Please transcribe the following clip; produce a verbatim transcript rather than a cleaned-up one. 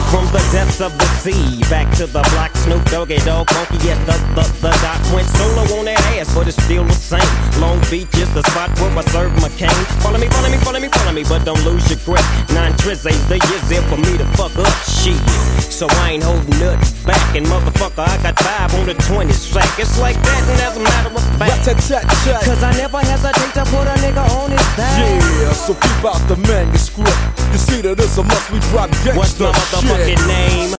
From the depths of the sea, back to the block, Snoop Doggy Dogg, funky, yes, the, the, the dot went solo on that ass, but it's still the same. Long Beach is the spot where I serve my cane. Follow me, follow me, follow me, follow me, but don't lose your grip. Nine trizz ain't the years there for me to fuck up shit. So I ain't holding nothing back, and motherfucker, I got five on the twenty sack. It's like that, and as a matter of fact, cause I never hesitate to put a nigga on his back. Yeah, so keep out the manuscript. You see that it's a must we drop gangsta. What's my motherfucking shit. name?